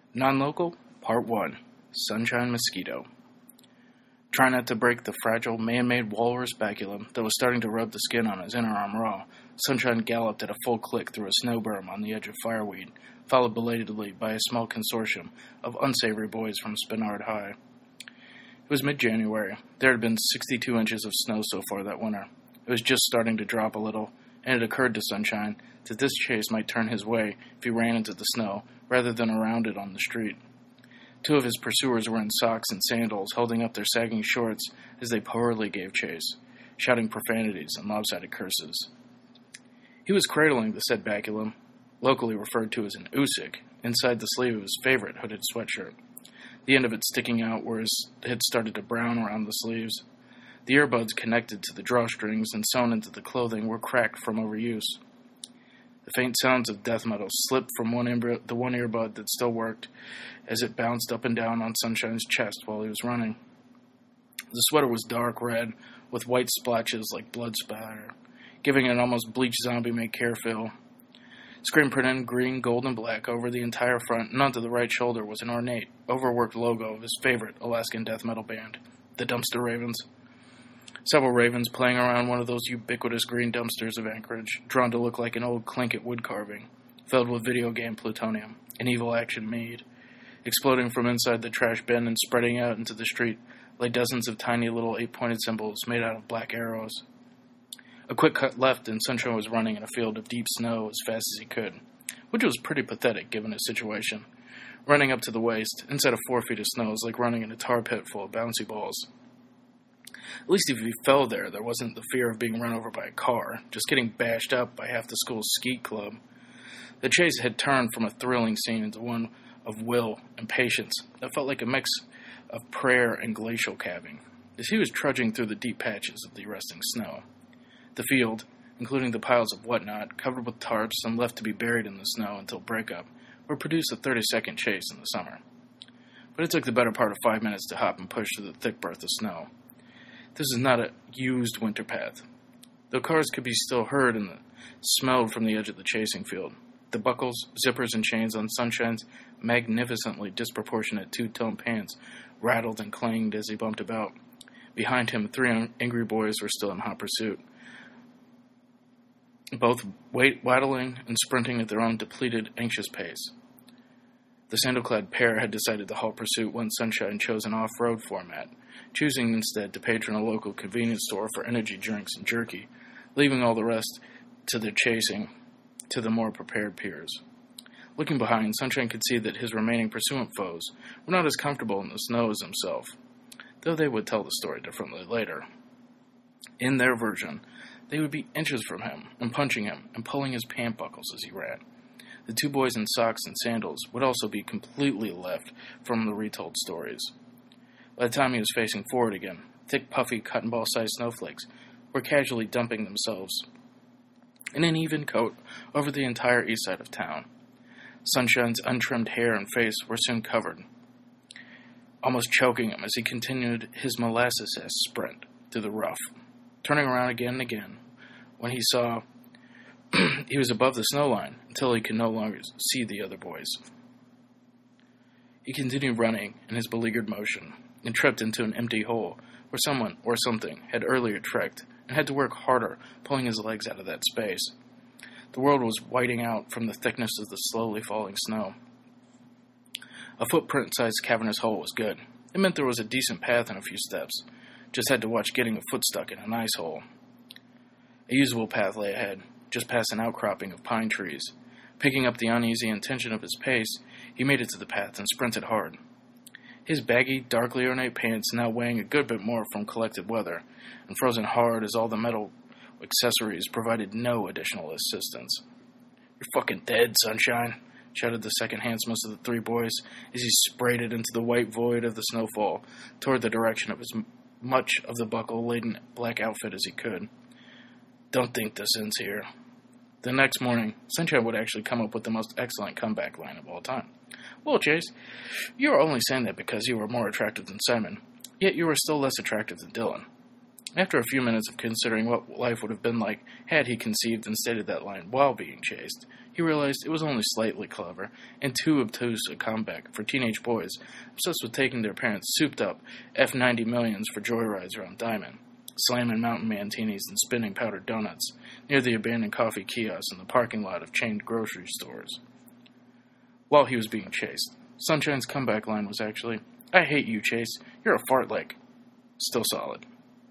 Non-Local, Part 1, Sunshine Mosquito. Trying not to break the fragile, man-made walrus baculum that was starting to rub the skin on his inner arm raw, Sunshine galloped at a full click through a snow berm on the edge of Fireweed, followed belatedly by a small consortium of unsavory boys from Spinard High. It was mid-January. There had been 62 inches of snow so far that winter. It was just starting to drop a little, and it occurred to Sunshine that this chase might turn his way if he ran into the snow rather than around it on the street. Two of his pursuers were in socks and sandals, holding up their sagging shorts as they poorly gave chase, shouting profanities and lopsided curses. He was cradling the said baculum, locally referred to as an oosic, inside the sleeve of his favorite hooded sweatshirt, the end of it sticking out where it had started to brown around the sleeves. The earbuds connected to the drawstrings and sewn into the clothing were cracked from overuse. The faint sounds of death metal slipped from the one earbud that still worked as it bounced up and down on Sunshine's chest while he was running. The sweater was dark red with white splotches like blood spatter, giving it an almost bleached zombie-make hair feel. Screen printed green, gold, and black over the entire front and onto the right shoulder was an ornate, overworked logo of his favorite Alaskan death metal band, the Dumpster Ravens. Several ravens playing around one of those ubiquitous green dumpsters of Anchorage, drawn to look like an old Tlingit wood carving, filled with video game plutonium, an evil action mead. Exploding from inside the trash bin and spreading out into the street lay dozens of tiny little 8-pointed symbols made out of black arrows. A quick cut left and Sunshine was running in a field of deep snow as fast as he could, which was pretty pathetic given his situation. Running up to the waist, inside of 4 feet of snow, is like running in a tar pit full of bouncy balls. At least if he fell there wasn't the fear of being run over by a car, just getting bashed up by half the school's skeet club. The chase had turned from a thrilling scene into one of will and patience that felt like a mix of prayer and glacial calving, as he was trudging through the deep patches of the arresting snow. The field, including the piles of whatnot, covered with tarps and left to be buried in the snow until breakup, would produce a 30-second chase in the summer. But it took the better part of 5 minutes to hop and push through the thick berth of snow. This is not a used winter path, though cars could be still heard and smelled from the edge of the chasing field. The buckles, zippers, and chains on Sunshine's magnificently disproportionate two-tone pants rattled and clanged as he bumped about. Behind him, 3 angry boys were still in hot pursuit, both waddling and sprinting at their own depleted, anxious pace. The sandal-clad pair had decided to halt pursuit when Sunshine chose an off-road format, choosing instead to patron a local convenience store for energy drinks and jerky, leaving all the rest to their chasing to the more prepared peers. Looking behind, Sunshine could see that his remaining pursuant foes were not as comfortable in the snow as himself, though they would tell the story differently later. In their version, they would be inches from him and punching him and pulling his pant buckles as he ran. The 2 boys in socks and sandals would also be completely left from the retold stories. By the time he was facing forward again, thick, puffy, cotton ball-sized snowflakes were casually dumping themselves in an even coat over the entire east side of town. Sunshine's untrimmed hair and face were soon covered, almost choking him as he continued his molasses-ass sprint through the rough, turning around again and again when he saw he was above the snow line until he could no longer see the other boys. He continued running in his beleaguered motion and tripped into an empty hole where someone or something had earlier trekked and had to work harder pulling his legs out of that space. The world was whiting out from the thickness of the slowly falling snow. A footprint-sized cavernous hole was good. It meant there was a decent path in a few steps. Just had to watch getting a foot stuck in an ice hole. A usable path lay ahead, just past an outcropping of pine trees. Picking up the uneasy intention of his pace, he made it to the path and sprinted hard. His baggy, darkly ornate pants now weighing a good bit more from collected weather, and frozen hard as all the metal accessories provided no additional assistance. "You're fucking dead, Sunshine," shouted the second handsomest of the 3 boys as he sprayed it into the white void of the snowfall toward the direction of as much of the buckle-laden black outfit as he could. "Don't think this ends here." The next morning, Sunshine would actually come up with the most excellent comeback line of all time. "Well, Chase, you were only saying that because you were more attractive than Simon, yet you were still less attractive than Dylan. After a few minutes of considering what life would have been like had he conceived and stated that line while being chased, he realized it was only slightly clever and too obtuse a comeback for teenage boys obsessed with taking their parents' souped-up F-90 millions for joyrides around Diamond, slamming Mountain Mantinis and spinning powdered donuts near the abandoned coffee kiosks in the parking lot of chained grocery stores. While he was being chased, Sunshine's comeback line was actually, "I hate you, Chase. You're a fartlek." Still solid.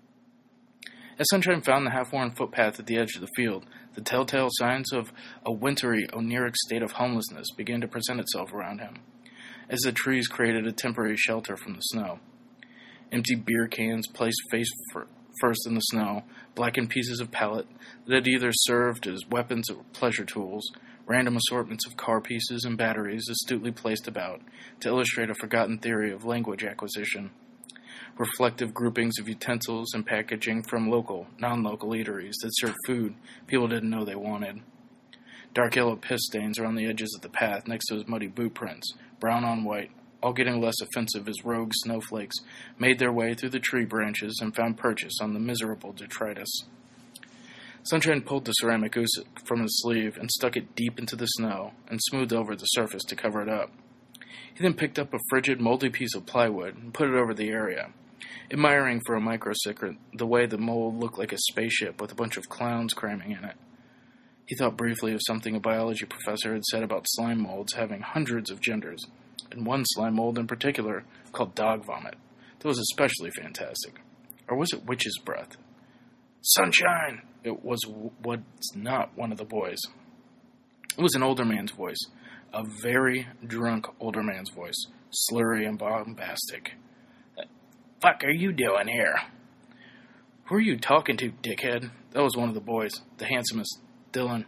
As Sunshine found the half-worn footpath at the edge of the field, the telltale signs of a wintry, oniric state of homelessness began to present itself around him, as the trees created a temporary shelter from the snow. Empty beer cans placed face first in the snow, blackened pieces of pallet that had either served as weapons or pleasure tools, random assortments of car pieces and batteries astutely placed about to illustrate a forgotten theory of language acquisition, reflective groupings of utensils and packaging from local, non-local eateries that served food people didn't know they wanted. Dark yellow piss stains around the edges of the path next to his muddy boot prints, brown on white, all getting less offensive as rogue snowflakes made their way through the tree branches and found purchase on the miserable detritus. Sunshine pulled the ceramic goose from his sleeve and stuck it deep into the snow and smoothed over the surface to cover it up. He then picked up a frigid, moldy piece of plywood and put it over the area, admiring for a microsecond the way the mold looked like a spaceship with a bunch of clowns cramming in it. He thought briefly of something a biology professor had said about slime molds having hundreds of genders, and one slime mold in particular, called dog vomit, that was especially fantastic. Or was it witch's breath? "Sunshine!" It was not one of the boys. It was an older man's voice, a very drunk older man's voice, slurry and bombastic. "Fuck are you doing here?" "Who are you talking to, dickhead?" That was one of the boys, the handsomest, Dylan.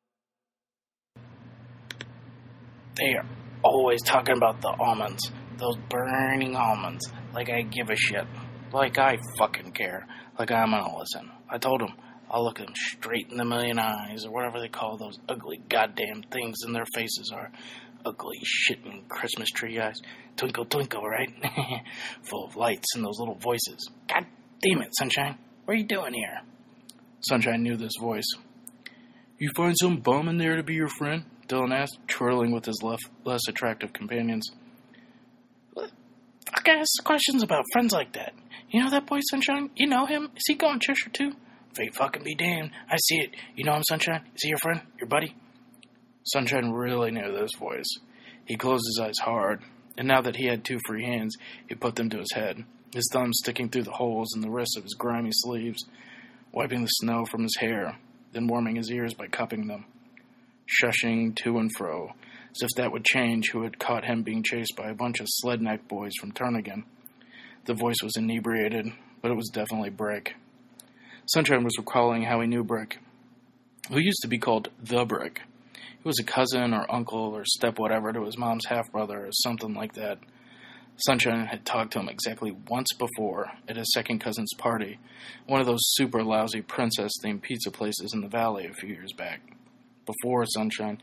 "They are always talking about the almonds, those burning almonds, like I give a shit, like I fucking care, like I'm gonna listen. I told them I'll look them straight in the million eyes, or whatever they call those ugly goddamn things in their faces are. Ugly shitting Christmas tree eyes. Twinkle, twinkle, right? Full of lights and those little voices. God damn it, Sunshine. What are you doing here?" Sunshine knew this voice. "You find some bum in there to be your friend?" Dylan asked, twirling with his less attractive companions. "What the fuck asks questions about friends like that? You know that boy, Sunshine? You know him? Is he going Cheshire too?" "Fate fucking be damned. I see it. You know him, Sunshine? Is he your friend? Your buddy?" Sunshine really knew this voice. He closed his eyes hard, and now that he had 2 free hands, he put them to his head, his thumbs sticking through the holes in the wrists of his grimy sleeves, wiping the snow from his hair, then warming his ears by cupping them, shushing to and fro, as if that would change who had caught him being chased by a bunch of sled-neck boys from Turnagain. The voice was inebriated, but it was definitely Brick. Sunshine was recalling how he knew Brick, who used to be called The Brick. He was a cousin or uncle or step whatever to his mom's half-brother or something like that. Sunshine had talked to him exactly once before at his second cousin's party, one of those super lousy princess-themed pizza places in the valley a few years back. Before Sunshine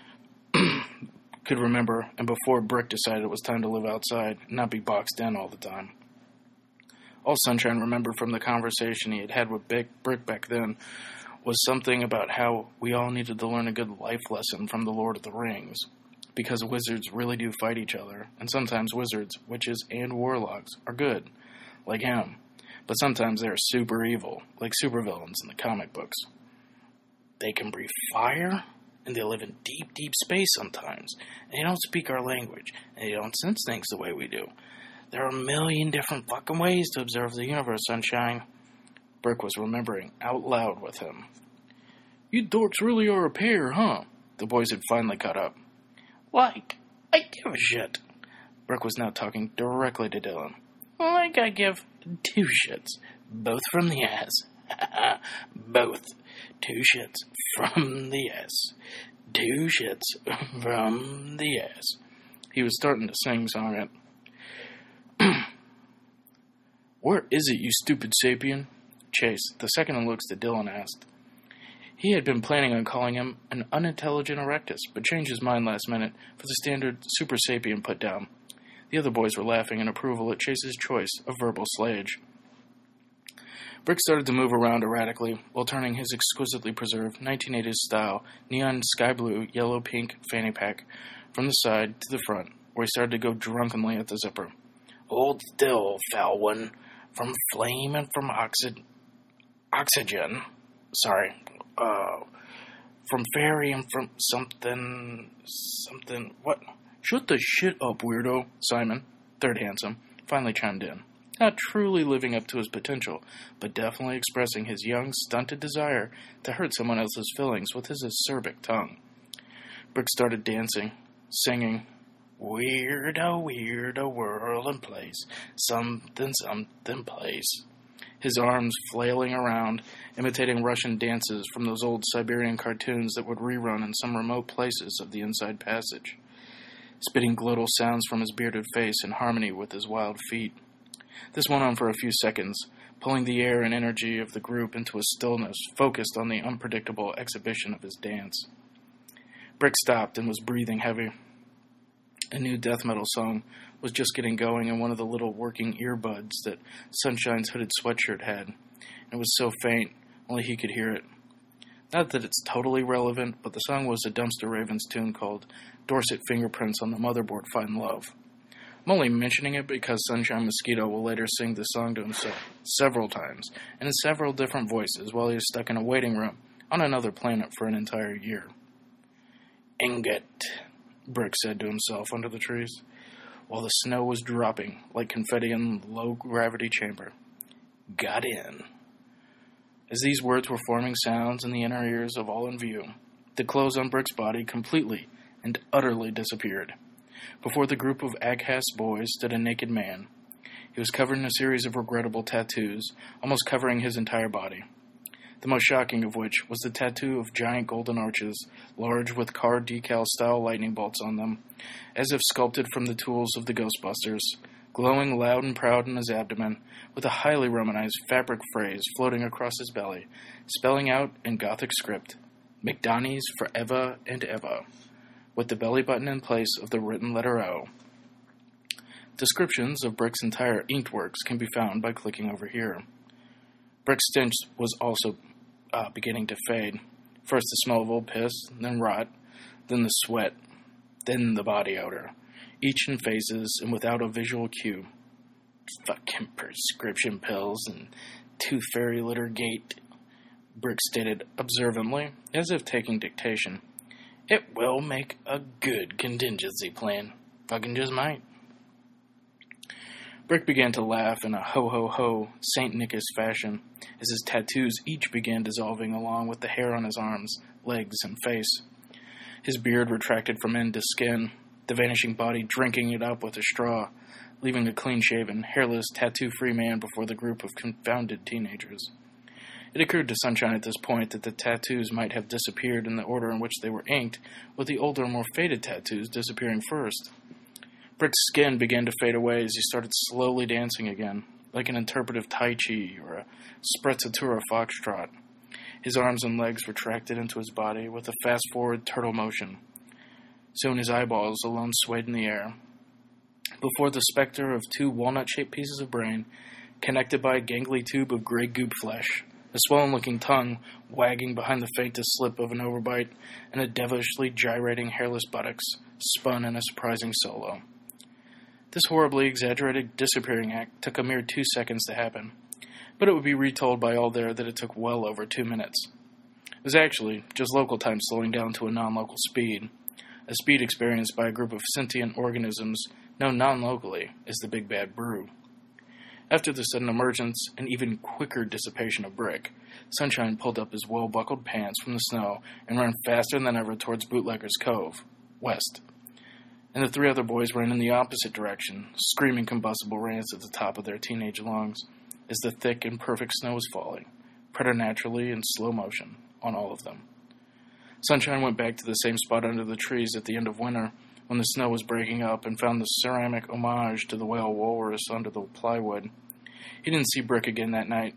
could remember, and before Brick decided it was time to live outside and not be boxed in all the time. All Sunshine remembered from the conversation he had had with Brick back then was something about how we all needed to learn a good life lesson from the Lord of the Rings, because wizards really do fight each other, and sometimes wizards, witches, and warlocks are good, like him, but sometimes they're super evil, like supervillains in the comic books. They can breathe fire, and they live in deep, deep space sometimes, and they don't speak our language, and they don't sense things the way we do. There are a million different fucking ways to observe the universe, Sunshine. Brick was remembering out loud with him. "You dorks really are a pair, huh?" The boys had finally caught up. "Like, I give a shit." Brick was now talking directly to Dylan. "Like I give 2 shits, both from the ass." "Both. 2 shits from the ass. 2 shits from the ass." He was starting to sing-song it. "Where is it, you stupid sapien?" Chase, the second in looks to Dylan, asked. He had been planning on calling him an unintelligent erectus, but changed his mind last minute for the standard super sapien put down. The other boys were laughing in approval at Chase's choice of verbal slayage. Brick started to move around erratically while turning his exquisitely preserved 1980s-style neon sky blue, yellow-pink fanny pack from the side to the front, where he started to go drunkenly at the zipper. "Hold still, foul one. From flame and from oxygen. Sorry. From fairy and from something. What? Shut the shit up, weirdo," Simon, third handsome, finally chimed in. Not truly living up to his potential, but definitely expressing his young, stunted desire to hurt someone else's feelings with his acerbic tongue. Brick started dancing, singing, "Weirdo, weirdo world and place, something, something place." His arms flailing around, imitating Russian dances from those old Siberian cartoons that would rerun in some remote places of the Inside Passage. Spitting glottal sounds from his bearded face in harmony with his wild feet. This went on for a few seconds, pulling the air and energy of the group into a stillness focused on the unpredictable exhibition of his dance. Brick stopped and was breathing heavy. A new death metal song was just getting going in one of the little working earbuds that Sunshine's hooded sweatshirt had, and it was so faint, only he could hear it. Not that it's totally relevant, but the song was a Dumpster Ravens tune called Dorset Fingerprints on the Motherboard Find Love. I'm only mentioning it because Sunshine Mosquito will later sing the song to himself several times, and in several different voices, while he is stuck in a waiting room on another planet for an entire year. "Ingot," Brick said to himself under the trees, while the snow was dropping like confetti in a low-gravity chamber. "Got in." As these words were forming sounds in the inner ears of all in view, the clothes on Brick's body completely and utterly disappeared. Before the group of Aghast boys stood a naked man. He was covered in a series of regrettable tattoos, almost covering his entire body. The most shocking of which was the tattoo of giant golden arches, large with car decal-style lightning bolts on them, as if sculpted from the tools of the Ghostbusters, glowing loud and proud in his abdomen, with a highly Romanized fabric phrase floating across his belly, spelling out in Gothic script, "McDonnie's forever and ever," with the belly button in place of the written letter O. Descriptions of Brick's entire inked works can be found by clicking over here. Brick's stench was also beginning to fade. First the smell of old piss, then rot, then the sweat, then the body odor, each in phases and without a visual cue. "Fucking prescription pills and tooth fairy litter gate," Brick stated observantly, as if taking dictation. "It will make a good contingency plan. Fucking just might." Brick began to laugh in a ho-ho-ho St. Nicholas fashion as his tattoos each began dissolving along with the hair on his arms, legs, and face. His beard retracted from end to skin, the vanishing body drinking it up with a straw, leaving a clean-shaven, hairless, tattoo-free man before the group of confounded teenagers. It occurred to Sunshine at this point that the tattoos might have disappeared in the order in which they were inked, with the older, more faded tattoos disappearing first. Brick's skin began to fade away as he started slowly dancing again, like an interpretive Tai Chi or a sprezzatura foxtrot. His arms and legs retracted into his body with a fast-forward turtle motion. Soon his eyeballs alone swayed in the air. Before the specter of two walnut-shaped pieces of brain, connected by a gangly tube of gray goop flesh, a swollen-looking tongue wagging behind the faintest slip of an overbite, and a devilishly gyrating hairless buttocks, spun in a surprising solo. This horribly exaggerated disappearing act took a mere 2 seconds to happen, but it would be retold by all there that it took well over 2 minutes. It was actually just local time slowing down to a non-local speed, a speed experienced by a group of sentient organisms known non-locally as the Big Bad Brew. After the sudden emergence and even quicker dissipation of Brick, Sunshine pulled up his well-buckled pants from the snow and ran faster than ever towards Bootlegger's Cove, west. And the three other boys ran in the opposite direction, screaming combustible rants at the top of their teenage lungs, as the thick and perfect snow was falling, preternaturally in slow motion, on all of them. Sunshine went back to the same spot under the trees at the end of winter, when the snow was breaking up, and found the ceramic homage to the whale walrus under the plywood. He didn't see Brick again that night,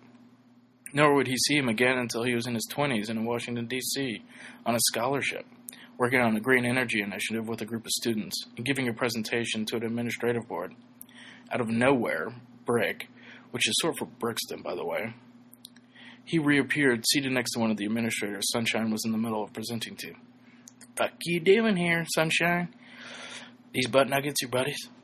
nor would he see him again until he was in his 20s and in Washington, D.C., on a scholarship, working on a green energy initiative with a group of students, and giving a presentation to an administrative board. Out of nowhere, Brick, which is short for Brixton, by the way, He reappeared, seated next to one of the administrators Sunshine was in the middle of presenting to. "The fuck you doing here, Sunshine? These butt nuggets your buddies?"